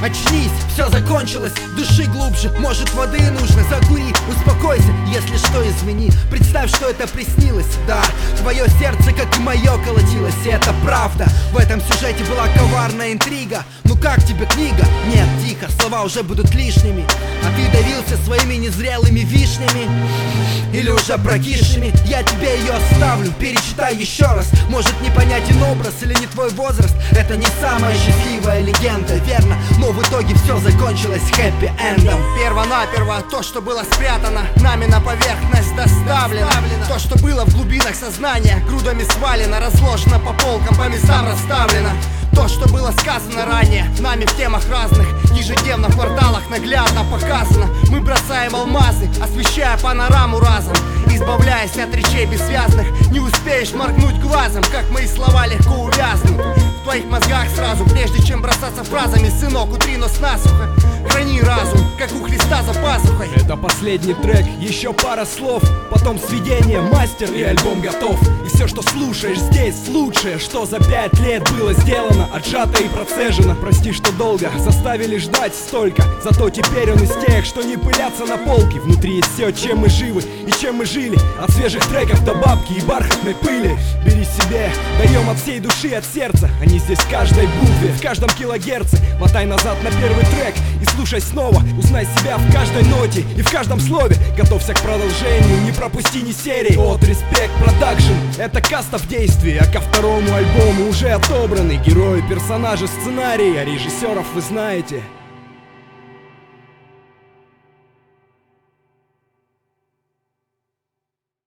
Очнись, все закончилось, дыши глубже, может воды нужно, закури, успокойся, если что, извини. Представь, что это приснилось, да, твое сердце, как и мое, колотилось, и это правда. В этом сюжете была коварная интрига. Ну как тебе книга? Нет, тихо, слова уже будут лишними. А ты давился своими незрелыми вишнями или уже прокисшими. Я тебе ее оставлю, перечитай еще раз. Может, непонятен образ или не твой возраст. Это не самая счастливая легенда, верно, но в итоге все закончилось хэппи-эндом. Перво-наперво то, что было спрятано, нами на поверхность доставлено. То, что было в глубинах сознания, грудами свалено, разложено по полкам, по местам расставлено. То, что было сказано ранее, нами в темах разных, ежедневно в кварталах наглядно показано. Мы бросаем алмазы, освещая панораму разом, избавляясь от речей бессвязных. Не успеешь моргнуть глазом, как мои слова легко увязнут в твоих мозгах сразу. Прежде чем бросаться фразами, сынок, утри нос насухо. Храни разум, как у Христа за пазухой. Это последний трек, еще пара слов, потом сведение, мастер и альбом готов. И все, что слушаешь здесь, лучшее, что за 5 лет было сделано, отжато и процежено. Прости, что долго заставили ждать столько, зато теперь он из тех, что не пылятся на полке. Внутри есть все, чем мы живы и чем мы жили, от свежих треков до бабки и бархатной пыли. Бери себе, даем от всей души, от сердца. Они здесь в каждой букве, в каждом килогерце. Мотай назад на первый трек и слушай снова. Узнай себя в каждой ноте и в каждом слове. Готовься к продолжению, не пропусти ни серии. От Респект Продакшн, это каста в действии. А ко второму альбому уже отобраны герои, персонажи, сценарии. А режиссеров вы знаете.